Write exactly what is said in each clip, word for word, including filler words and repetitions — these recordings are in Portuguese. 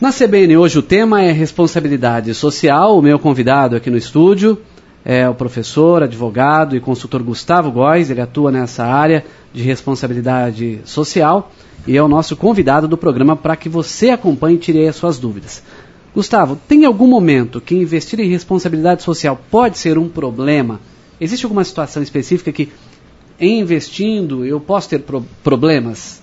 Na C B N hoje o tema é responsabilidade social. O meu convidado aqui no estúdio é o professor, advogado e consultor Gustavo Góes. Ele atua nessa área de responsabilidade social e é o nosso convidado do programa para que você acompanhe e tire aí as suas dúvidas. Gustavo, tem algum momento que investir em responsabilidade social pode ser um problema? Existe alguma situação específica que, em investindo, eu posso ter pro- problemas?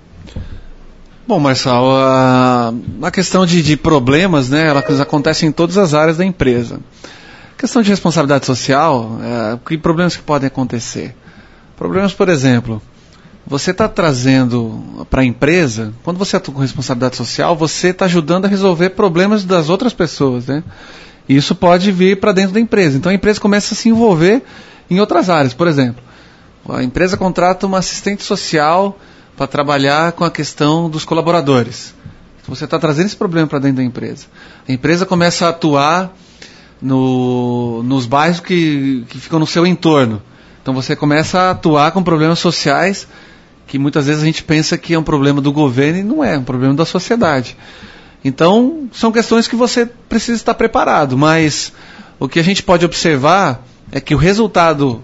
Bom, Marçal, a, a questão de, de problemas, né, elas acontecem em todas as áreas da empresa. A questão de responsabilidade social, é, que problemas que podem acontecer? Problemas, por exemplo, você está trazendo para a empresa, quando você atua com responsabilidade social, você está ajudando a resolver problemas das outras pessoas, né? E isso pode vir para dentro da empresa. Então a empresa começa a se envolver em outras áreas. Por exemplo, a empresa contrata uma assistente social para trabalhar com a questão dos colaboradores. Então, você está trazendo esse problema para dentro da empresa. A empresa começa a atuar no, nos bairros que, que ficam no seu entorno. Então você começa a atuar com problemas sociais que muitas vezes a gente pensa que é um problema do governo e não é, é um problema da sociedade. Então são questões que você precisa estar preparado, mas o que a gente pode observar é que o resultado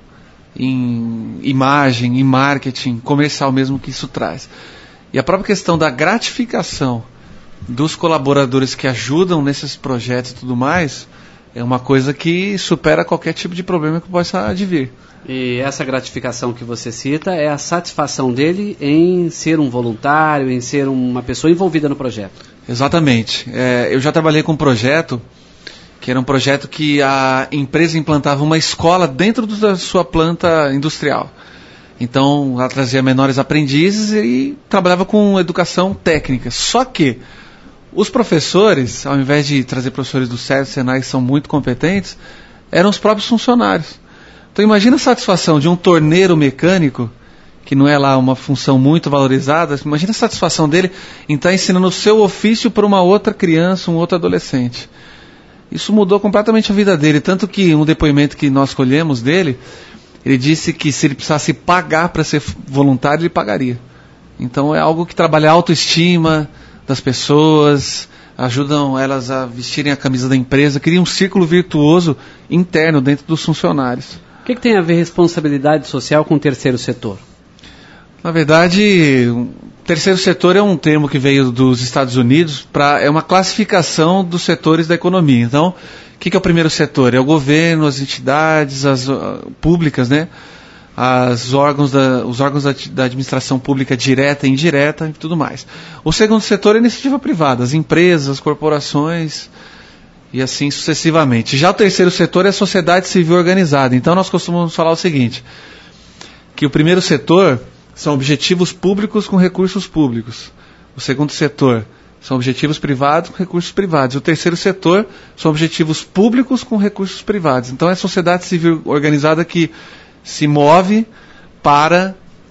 em imagem, em marketing, comercial mesmo que isso traz. E a própria questão da gratificação dos colaboradores que ajudam nesses projetos e tudo mais, é uma coisa que supera qualquer tipo de problema que possa advir. E essa gratificação que você cita é a satisfação dele em ser um voluntário, em ser uma pessoa envolvida no projeto. Exatamente. É, eu já trabalhei com um projeto que era um projeto que a empresa implantava uma escola dentro da sua planta industrial. Então, ela trazia menores aprendizes e trabalhava com educação técnica. Só que os professores, ao invés de trazer professores do SESI, Senai, que são muito competentes, eram os próprios funcionários. Então, imagina a satisfação de um torneiro mecânico, que não é lá uma função muito valorizada, imagina a satisfação dele em estar ensinando o seu ofício para uma outra criança, um outro adolescente. Isso mudou completamente a vida dele, tanto que um depoimento que nós colhemos dele, ele disse que se ele precisasse pagar para ser voluntário, ele pagaria. Então é algo que trabalha a autoestima das pessoas, ajudam elas a vestirem a camisa da empresa, cria um círculo virtuoso interno dentro dos funcionários. O que, que tem a ver responsabilidade social com o terceiro setor? Na verdade, o terceiro setor é um termo que veio dos Estados Unidos, pra, é uma classificação dos setores da economia. Então, o que, que é o primeiro setor? É o governo, as entidades as, uh, públicas, né? As órgãos da, os órgãos da, da administração pública direta e indireta e tudo mais. O segundo setor é a iniciativa privada, as empresas, as corporações e assim sucessivamente. Já o terceiro setor é a sociedade civil organizada. Então, nós costumamos falar o seguinte, que o primeiro setor são objetivos públicos com recursos públicos. O segundo setor são objetivos privados com recursos privados. O terceiro setor são objetivos públicos com recursos privados. Então é a sociedade civil organizada que se move para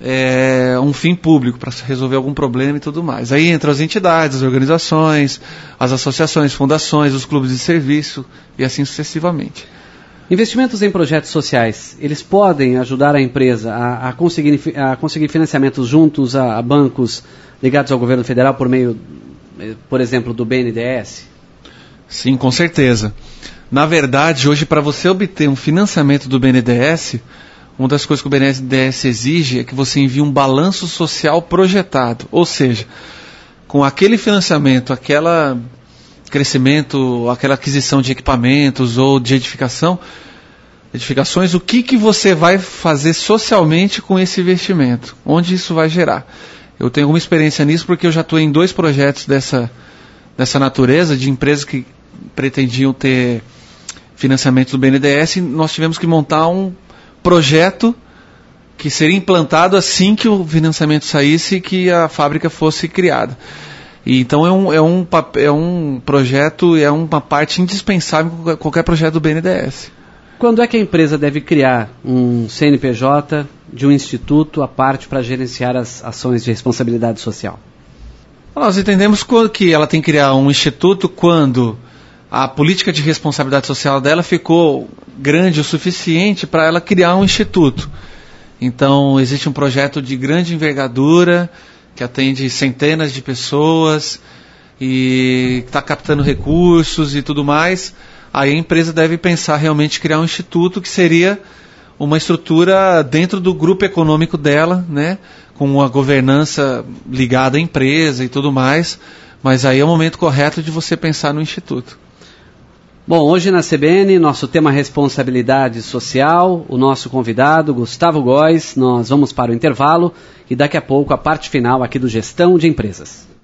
é, um fim público, para resolver algum problema e tudo mais. Aí entram as entidades, as organizações, as associações, fundações, os clubes de serviço e assim sucessivamente. Investimentos em projetos sociais, eles podem ajudar a empresa a, a, conseguir, a conseguir financiamentos juntos a, a bancos ligados ao governo federal por meio, por exemplo, do B N D E S? Sim, com certeza. Na verdade, hoje, para você obter um financiamento do B N D E S, uma das coisas que o B N D E S exige é que você envie um balanço social projetado. Ou seja, com aquele financiamento, aquela crescimento, aquela aquisição de equipamentos ou de edificação, edificações, o que, que você vai fazer socialmente com esse investimento? Onde isso vai gerar? Eu tenho alguma experiência nisso porque eu já atuei em dois projetos dessa, dessa natureza, de empresas que pretendiam ter financiamento do B N D E S, e nós tivemos que montar um projeto que seria implantado assim que o financiamento saísse e que a fábrica fosse criada. E então é um, é, um, é um projeto, é uma parte indispensável em qualquer projeto do B N D E S. Quando é que a empresa deve criar um C N P J de um instituto à parte para gerenciar as ações de responsabilidade social? Nós entendemos que ela tem que criar um instituto quando a política de responsabilidade social dela ficou grande o suficiente para ela criar um instituto. Então existe um projeto de grande envergadura que atende centenas de pessoas, e está captando recursos e tudo mais, aí a empresa deve pensar realmente em criar um instituto que seria uma estrutura dentro do grupo econômico dela, né, com uma governança ligada à empresa e tudo mais, mas aí é o momento correto de você pensar no instituto. Bom, hoje na C B N, nosso tema é responsabilidade social, o nosso convidado, Gustavo Góes. Nós vamos para o intervalo e daqui a pouco a parte final aqui do Gestão de Empresas.